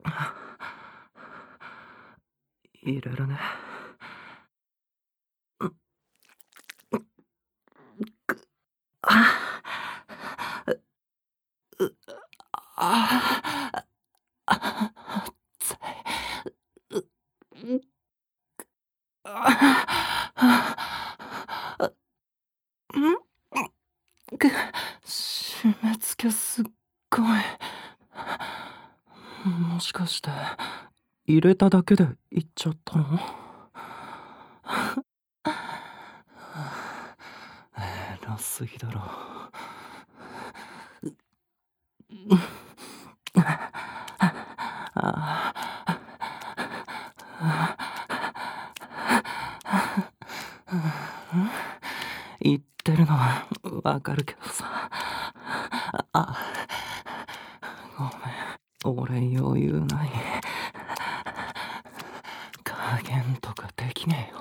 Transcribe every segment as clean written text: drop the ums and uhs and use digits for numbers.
入れるね。あう、ああ、つい、う、あ、締め付けすっごい。もしかして、入れただけで行っちゃったの？偉すぎだろ。言ってるのはわかるけどさ。あ、ごめん。俺余裕ない。加減とかできねえよ。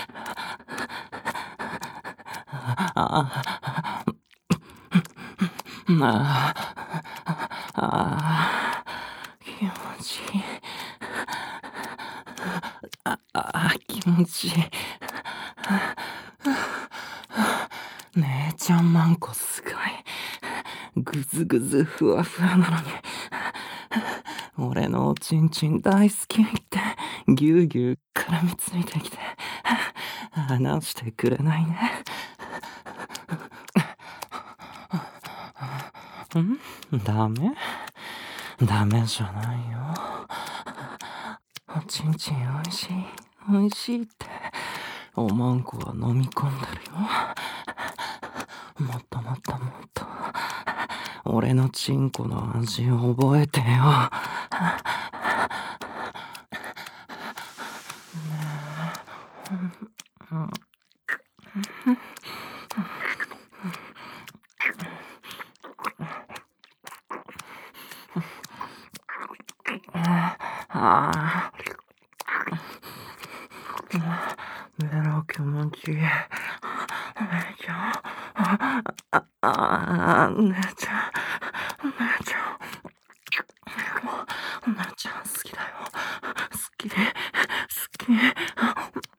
ああ、気持ちいい。気持ちいい。姉ちゃんマンコすごい。ぐずぐずふわふわなのに。俺のおちんちん大好きってぎゅうぎゅう絡みついてきて話してくれないね。ダメ？ダメじゃないよ。おちんちんおいしい、おいしいっておまんこは飲み込んでるよ。もっともっともっと俺のチンコの味を覚えてよ。あベロ気持ちいい。姉ちゃん。姉ちゃん。姉ちゃん。姉ちゃん好きだよ。好き。好き。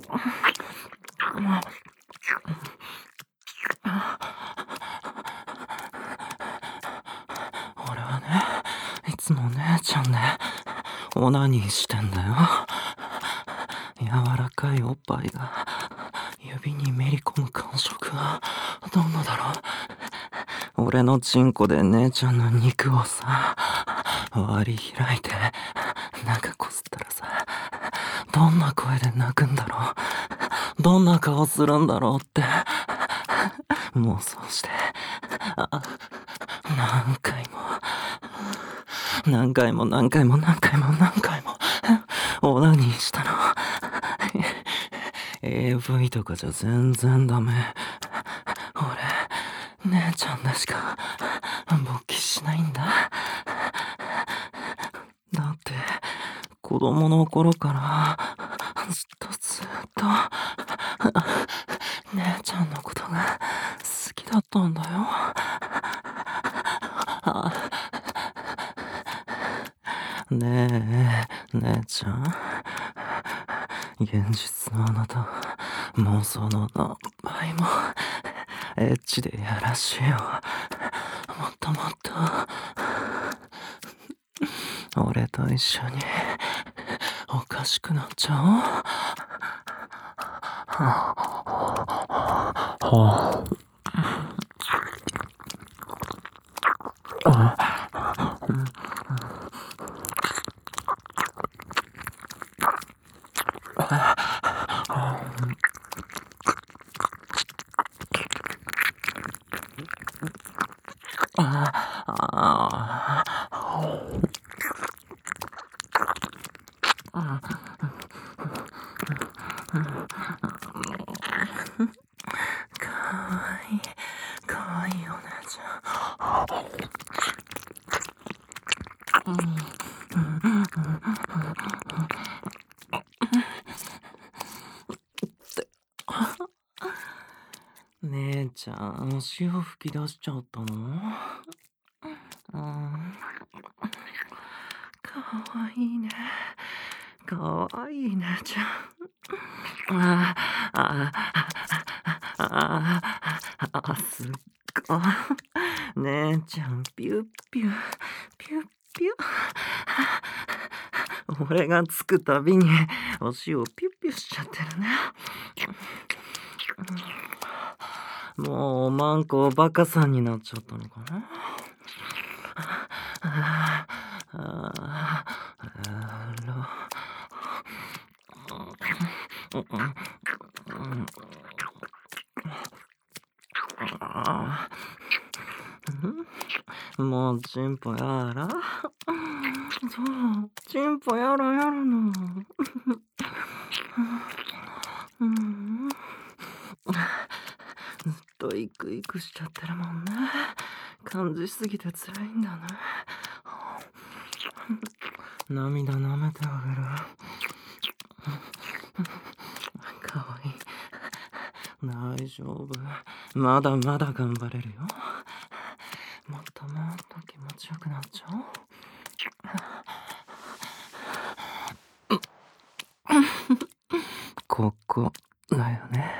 俺はね、いつも姉ちゃんでオナニーしてんだよ。柔らかいおっぱいが指にめり込む感触はどんなだろう。俺のチンコで姉ちゃんの肉をさ割り開いて中こすったらさ、どんな声で泣くんだろう、どんな顔するんだろうって妄想して何回も何回も何回も何回も何回もオナニーしたの。AV とかじゃ全然ダメ。俺姉ちゃんでしか勃起しないんだ。だって子供の頃からずっと姉ちゃんのことが好きだったんだよ。ねえ姉ちゃん、現実のあなた妄想の何倍もエッチでやらしいよ。もっともっと俺と一緒におかしくなっちゃおう。かわいい、かわいいお姉ちゃん。姉ちゃん、潮吹き出しちゃったの？かかわいいね。かわいいねちゃん。ああ、ああ、すっご。姉ちゃん、ピュッピュ、ピュッピュ。俺がつくたびにお塩ピュッピュしちゃってるね。もうおまんこおバカさんになっちゃったのかな。もうチンポやら。そう、チンポやらやるの。ずっとイクイクしちゃってるもんね。感じすぎて辛いんだね。涙舐めてあげる。かわいい。大丈夫。まだまだ頑張れるよ。もっともっと気持ちよくなっちゃおう。ここだよね。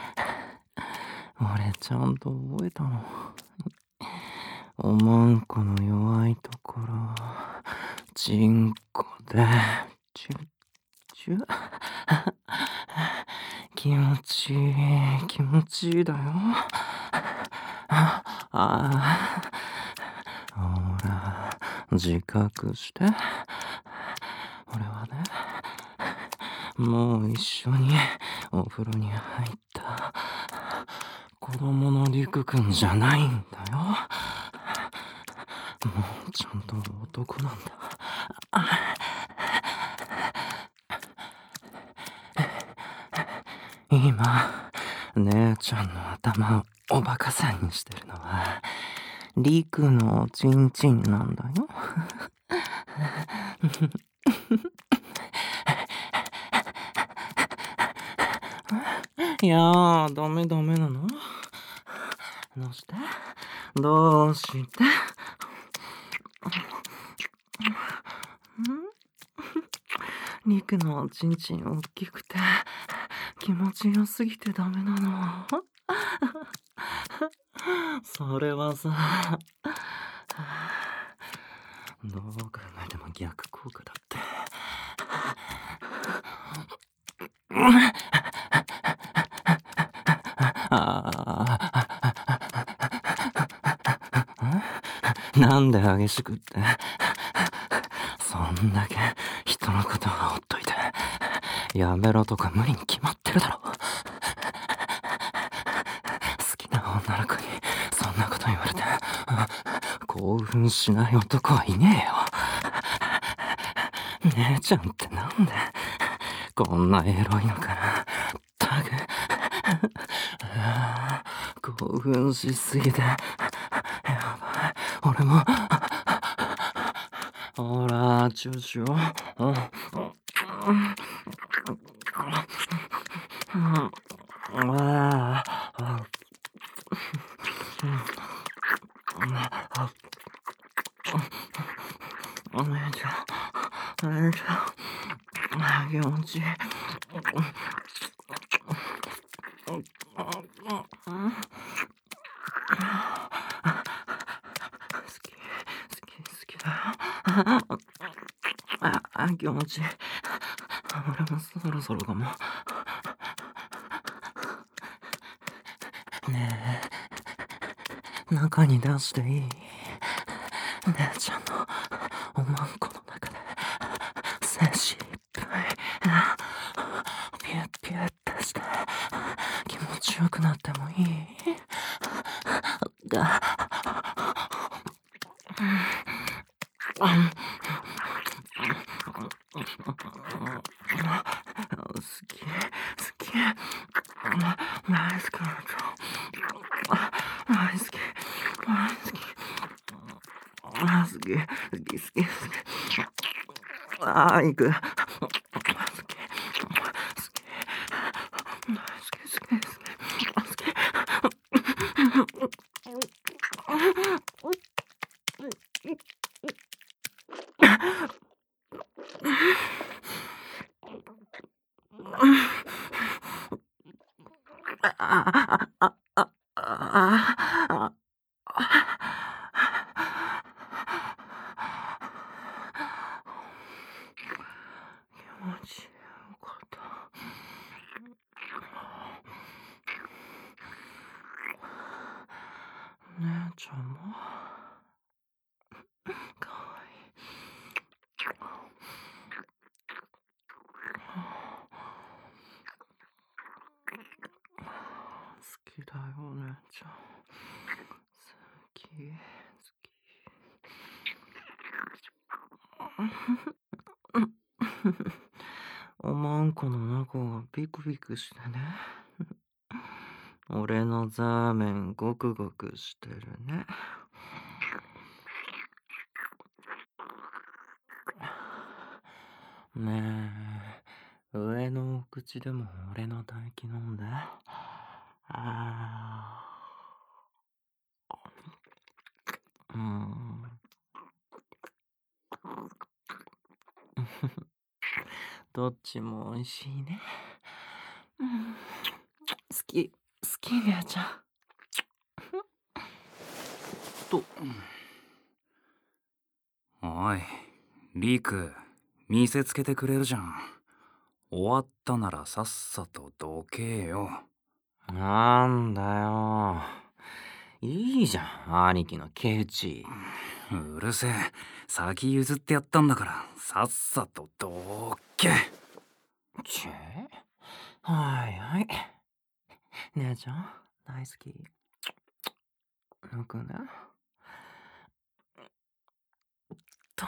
俺ちゃんと覚えたの。おまんこの弱いところ、チンコで、チュッチュ。気持ちいい、気持ちいいだよ。ほら、自覚して。俺はね、もう一緒にお風呂に入った子供のりくくんじゃないんだよ。もうちゃんと男なんだ。今、姉ちゃんの頭をおバカさんにしてるのは、りくのチンチンなんだよ。いやー、ダメなの？どうしてどうしてりくのチンチン大きくて気持ちよすぎてダメなの？それはさ、どう考えても逆効果だって。なんで激しくって。そんだけ人のことはほっといてやめろとか無理に決まってるだろ。好きな女の子にそんなこと言われて興奮しない男はいねえよ。姉ちゃんってなんでこんなエロいのかな。タグ興奮しすぎてやばい。俺もほらチューしよう。お姉ちゃん気持ちいい。好きだよ。気持ちいい。俺もそろそろかも。ねえ、中に出していい？姉ちゃんのおまんこの中で精子いっぱいピュッピュッてして気持ちよくなってもいい？好き大好きな大好き行く持ちよかった。姉ちゃんもかわいい。好きだよ、姉ちゃん。好き、好き。おまんこの中がビクビクしてね。俺のザーメンゴクゴクしてるね。ねえ、上のお口でも俺の唾液飲んで。うん。どっちも美味しいね。好き、好き姉ちゃん。と、 おい、リーク、見せつけてくれるじゃん。終わったならさっさとどけよ。 なんだよ。いいじゃん、兄貴のケチ。 うるせえ。先譲ってやったんだから、さっさとどけ。 はいはい。姉ちゃん、大好き。抜くね。と。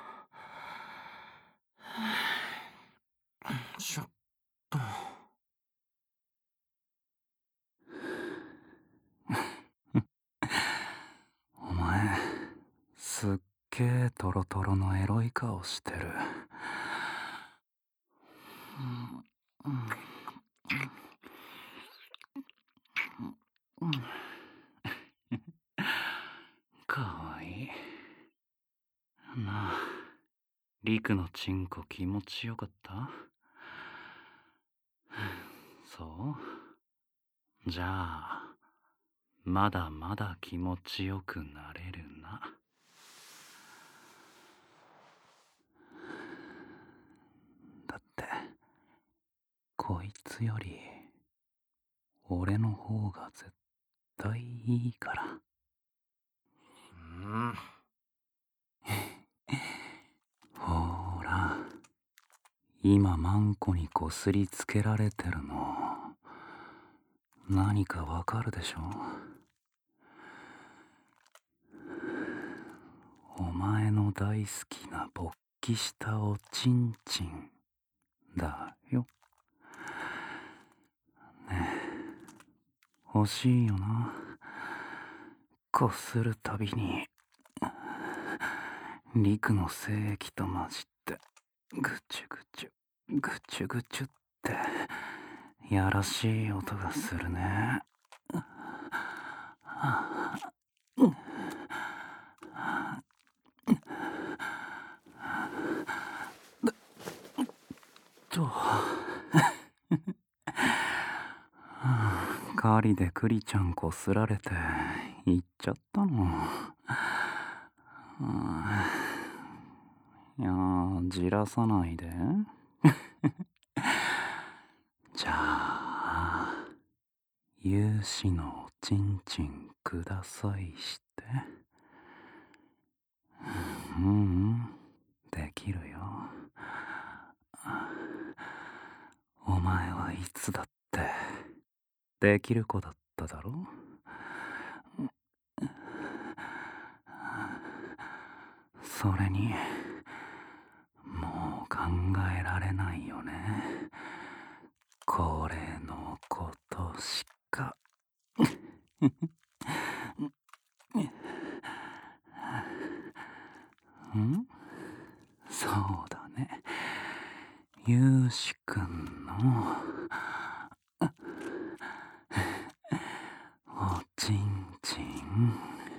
ちょっと。 お前、すっげえトロトロのエロい顔してる。かわいい。なあ、リクのチンコ気持ちよかった？そうじゃあ、まだまだ気持ちよくなれるな。だって、こいつより、俺の方が絶対いいから。ほーら、今マンコにこすりつけられてるの、何かわかるでしょ？お前の大好きな勃起したおちんちんだよ。ねえ、欲しいよな。こするたびにリクの精液と混じってぐちゅぐちゅぐちゅぐちゅってやらしい音がするね。と狩りでクリちゃんこすられて行っちゃったの。いやー、じらさないで。じゃあ、有志のおちんちんくださいして。できるよ。お前はいつだってできる子だっただろ？それにもう考えられないよね。これのことしか。そうだね。ゆうしくんのおちんちん、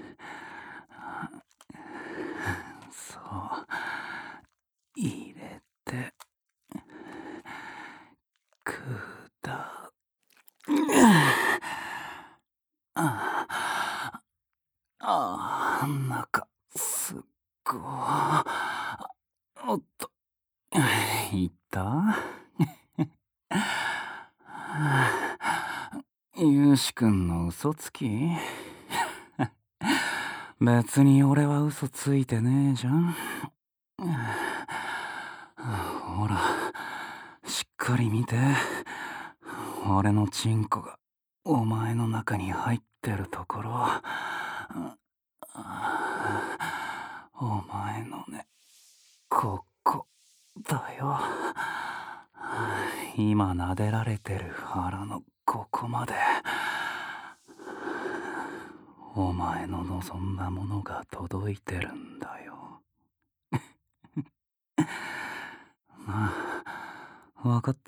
そう入れてくだおっと、いったゆうしくんの嘘つき別に俺は嘘ついてねえじゃん。ほら、しっかり見て。俺のチンコがお前の中に入ってるところ。お前のね、ここだよ。今撫でられてる腹のここまで。お前の望んだものが届いてるんだよ。わかった？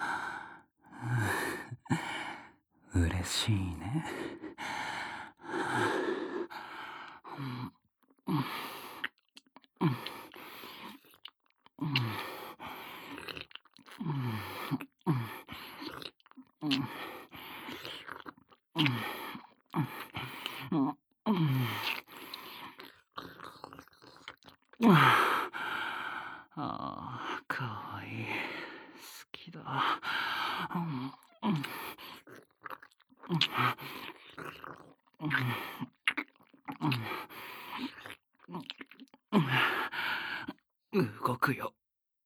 嬉しいね。かわいい。好きだ。動くよ。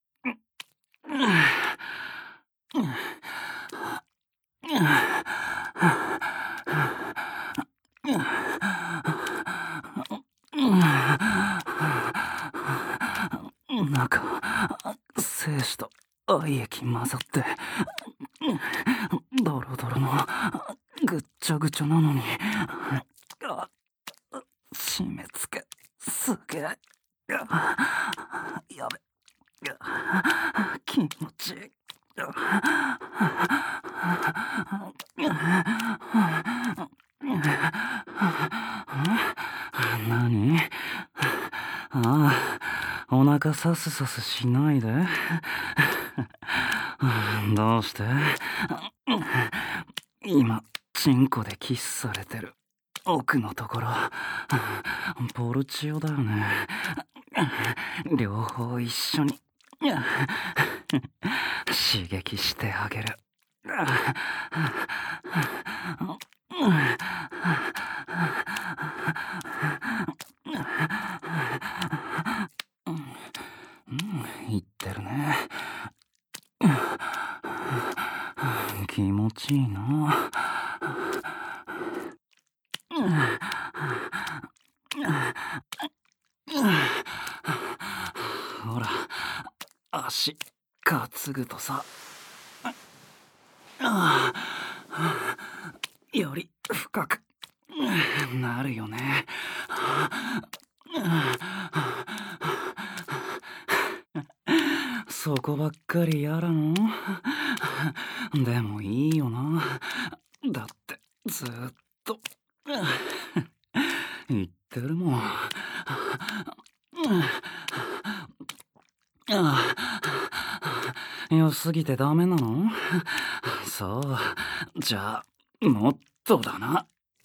なんか精子と愛液混ざってドロドロのぐっちゃぐちゃなのに締め付けすげえ。やべ、気持ちいい。何？お腹さすさすしないで。どうして？今チンコでキスされてる奥のところポルチオだよね。両方一緒に刺激してあげる。言ってるね。気持ちいいな。ほら、足担ぐとさ、より深くなるよね。そこばっかりやらの？でもいいよな。だってずっと言ってるもん。良すぎてダメなの？そう、じゃあもっとだな。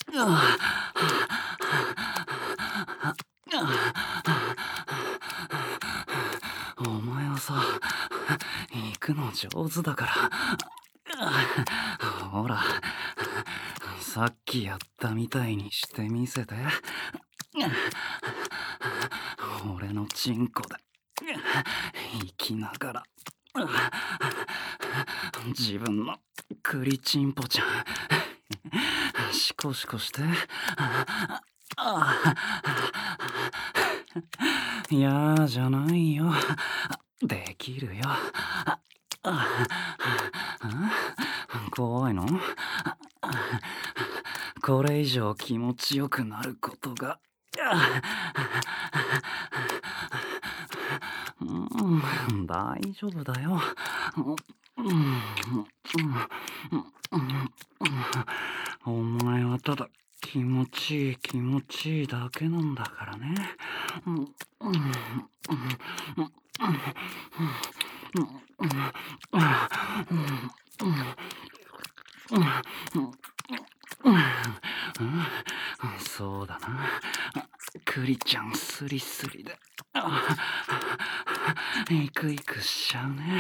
お前はさ、行くの上手だから。ほら、さっきやったみたいにしてみせて。俺のチンコで生きながら自分のクリチンポちゃんシコシコして。いやじゃないよ。できるよ。怖いの？これ以上気持ちよくなることが。大丈夫だよ。お前はただ気持ちいい気持ちいいだけなんだからね。そうだな。クリちゃんスリスリでイクイクしちゃうね。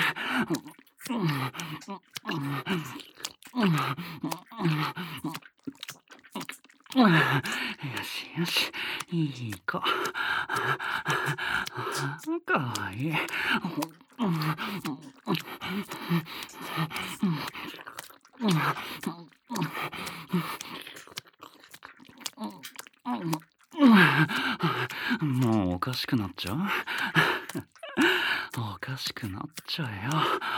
よしよし、いい子。かわいい。もうおかしくなっちゃう。おかしくなっちゃえ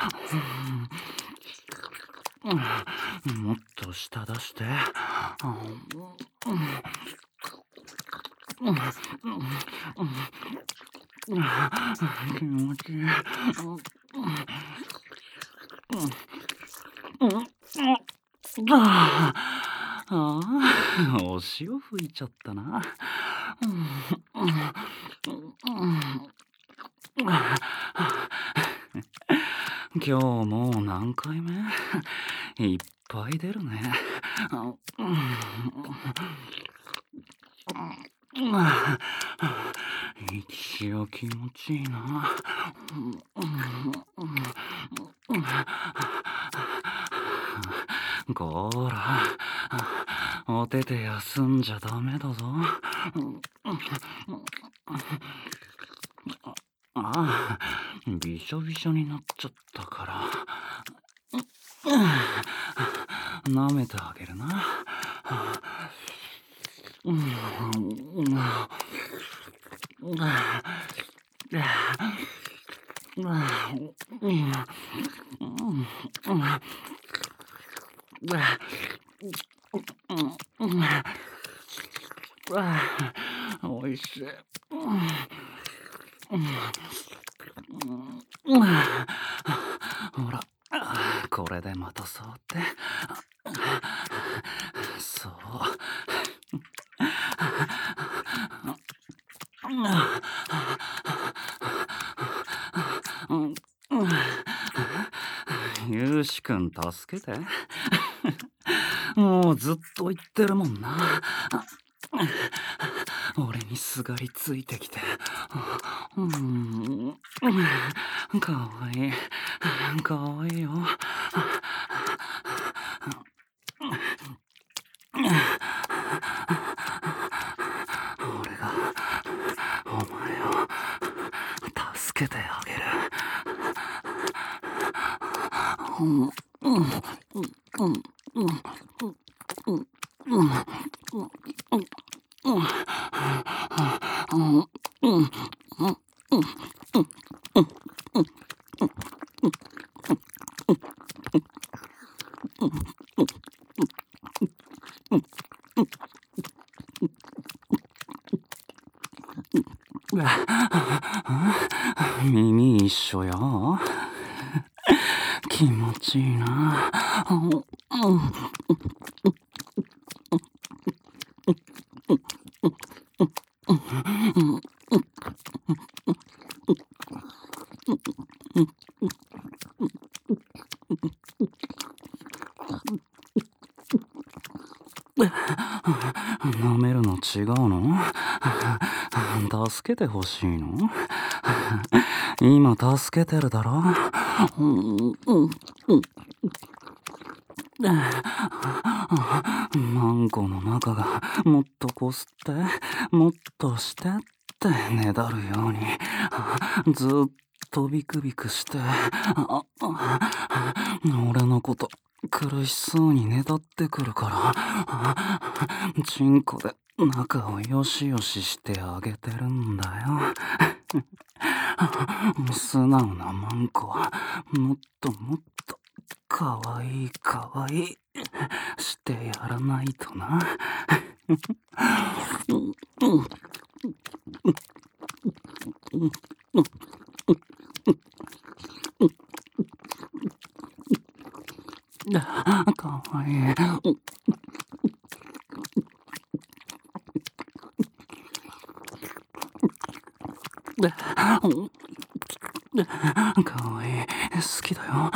よ。もっと舌出して。気持ちいい。お塩吹いちゃったな。今日もう何回目？いっぱい出るね。息しよ気持ちいいな。こーら、お手で休んじゃダメだぞ。ああ、びしょびしょになっちゃったから舐めてあげるな。おいしい。ほら、これでまた触って。そう。ゆうしくん助けて。もうずっと言ってるもんな。俺にすがりついてきて。かわいい。かわいいよ。俺がお前を助けてあげる。耳一緒や。気持ちいいな。舐めるの違うの？助けてほしいの？今助けてるだろ？マンコの中がもっとこすってもっとしてってねだるようにずっとビクビクして俺のこと苦しそうにねだってくるからチンコで中をよしよししてあげてるんだよ。素直なマンコはもっともっとかわいいかわいいしてやらないとな。かわいい。かわいい。好きだよ。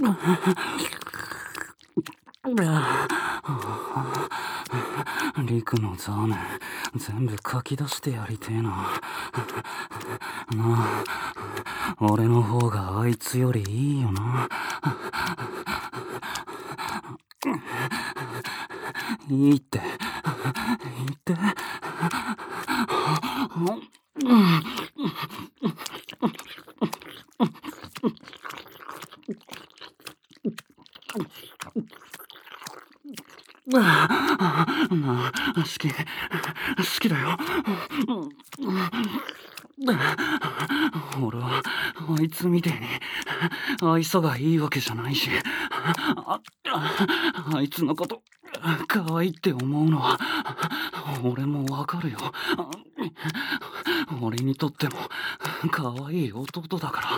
リクのザーメン全部書き出してやりてえな。なあ、俺の方があいつよりいいよな。いいって言って。好きだよ。俺はあいつみてえに愛想がいいわけじゃないし、あいつのこと可愛いって思うのは俺もわかるよ。俺にとっても可愛い弟だから。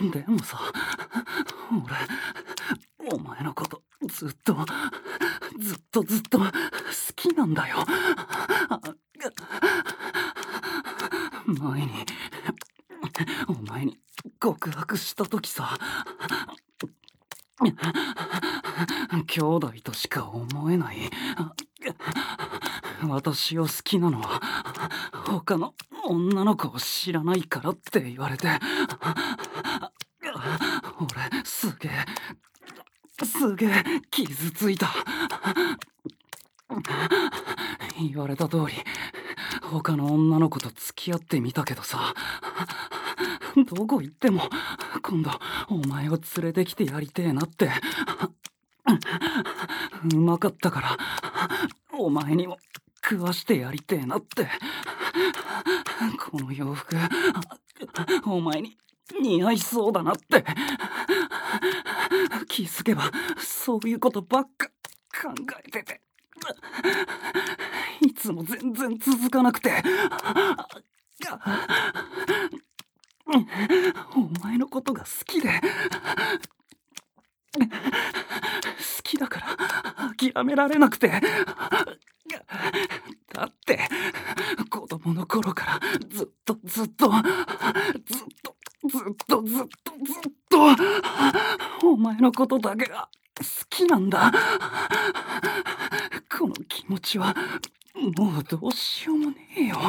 でもさ、俺お前のことずっと好きなんだよ。前にお前に告白した時さ、兄弟としか思えない。私を好きなのは他の女の子を知らないからって言われて、俺すげえ傷ついた。言われた通り他の女の子と付き合ってみたけどさ、どこ行っても今度お前を連れてきてやりてえなって。うまかったからお前にも食わしてやりてえなって。この洋服お前に似合いそうだなって。気づけばそういうことばっか考えてて、いつも全然続かなくて。お前のことが好きで、好きだから諦められなくて。だって子供の頃からずっとお前のことだけが好きなんだ。この気持ちはもうどうしようもねえよ。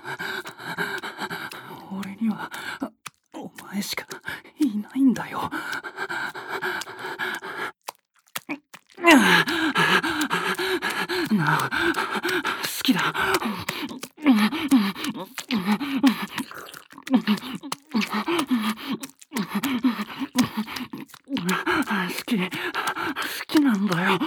俺にはお前しかいないんだよ。なあ、好きだ。好きなんだよ。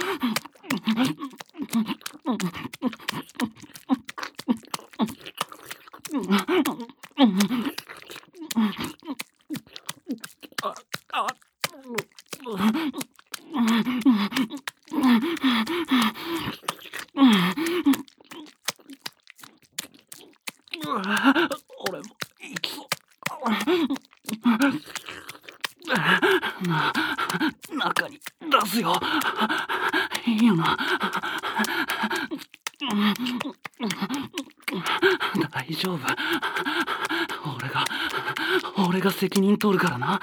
俺も行きそう。中に出すよ。いいよな。大丈夫。俺が責任取るからな。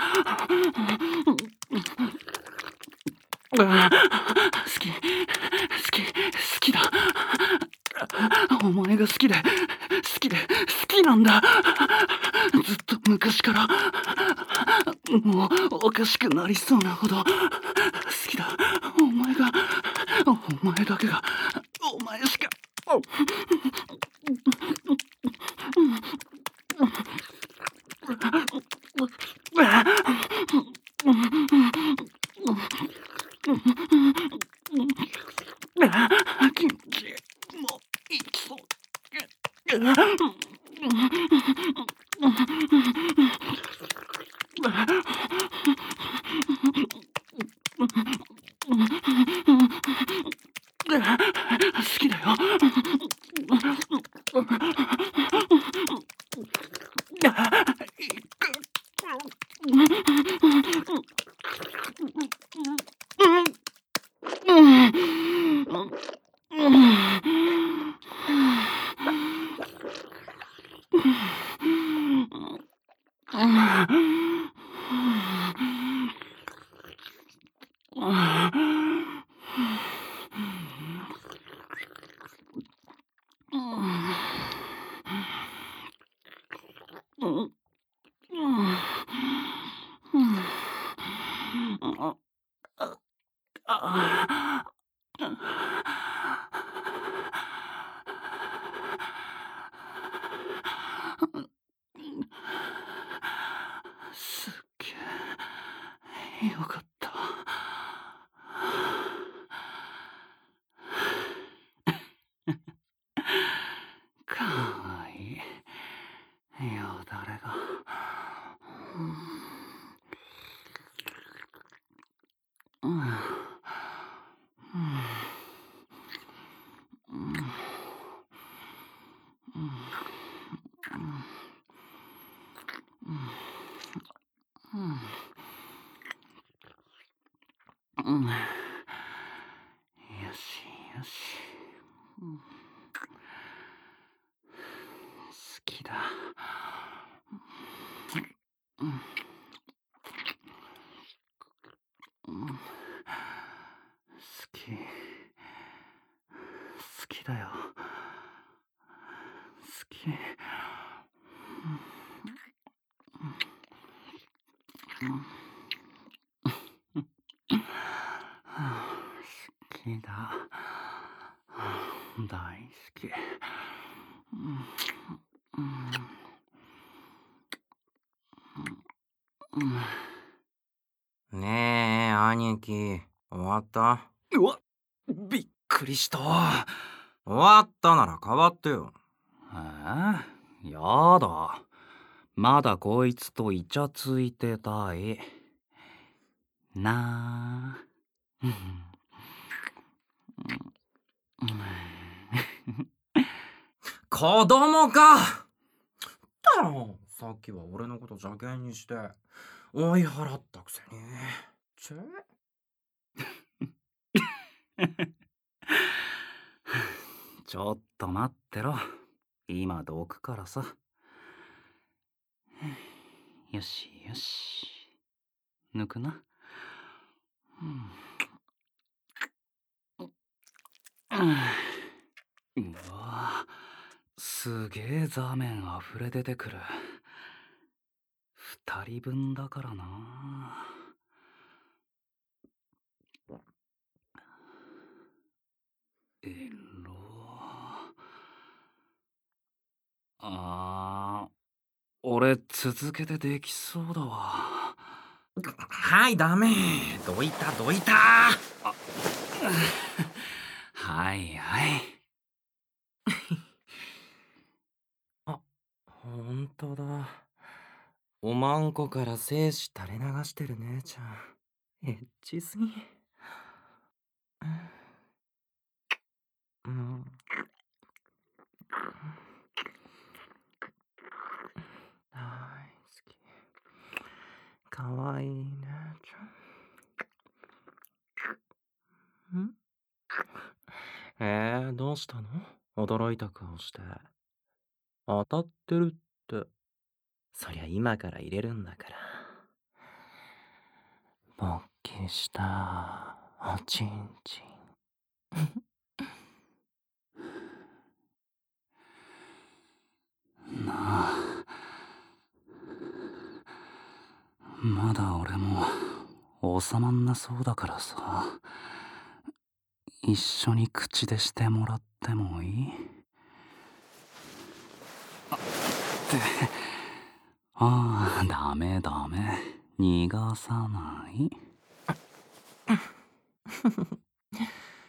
好きだ。お前が好きなんだ。ずっと昔から。もうおかしくなりそうなほど好きだ。お前だけが、お前しか。気持ちいい。もう行きそう。好きだよ。 すっげえよかった。かわいいよだれが。よしよし。好きだ。好きだよ。好き。好きだ。大好き。 ねえ、兄貴、終わった？ うわ、びっくりした。 終わったなら変わってよ。 やだ。まだこいつとイチャついてたい。なあ。 子供か！だろ、さっきは俺のこと邪険にして追い払ったくせに。 ちょっと待ってろ。今どくからさ。よしよし。抜くな。うわ、すげえザーメン溢れ出てくる。2人分だからな。俺続けてできそうだわ。 はい、ダメ。どいた。 はいはい。 あ、ほんとだ。おまんこから精子垂れ流してる姉ちゃん。エッチすぎ。うん。大好き。かわいい姉ちゃん。どうしたの？驚いた顔して。当たってるって。そりゃ今から入れるんだから。勃起したおちんちん。 なあ、まだ俺も収まんなそうだからさ、一緒に口でしてもらってもいい？ダメ逃がさない。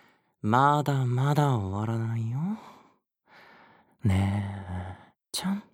まだまだ終わらないよ。ねえちゃん。